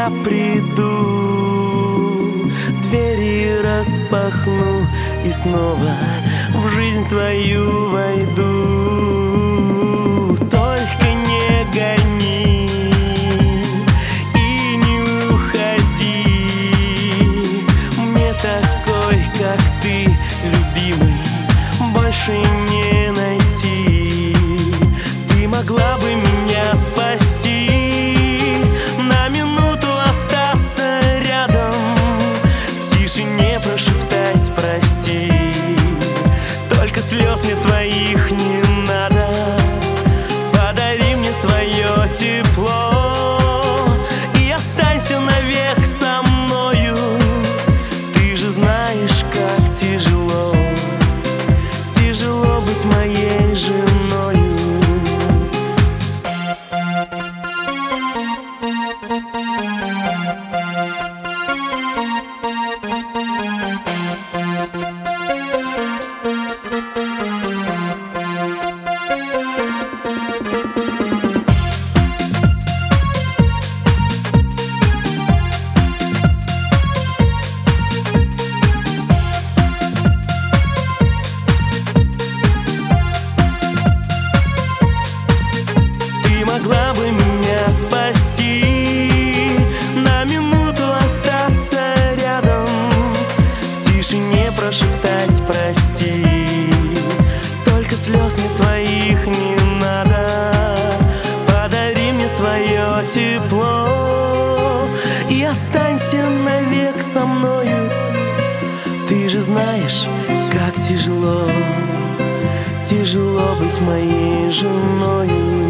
я приду, двери распахну и снова в жизнь твою войду. Только не гони и не уходи, мне такой, как ты, любимый, больше не найти. Ты могла бы меня спасти, на минуту остаться рядом, в тишине прошептать прости. Только слез мне твоих не надо, подари мне свое тепло и останься навек со мною. Ты же знаешь, как тяжело, тяжело быть моей женою. Могла бы меня спасти, на минуту остаться рядом, в тишине прошептать прости. Только слез мне твоих не надо, подари мне свое тепло и останься навек со мною. Ты же знаешь, как тяжело, тяжело быть моей женою.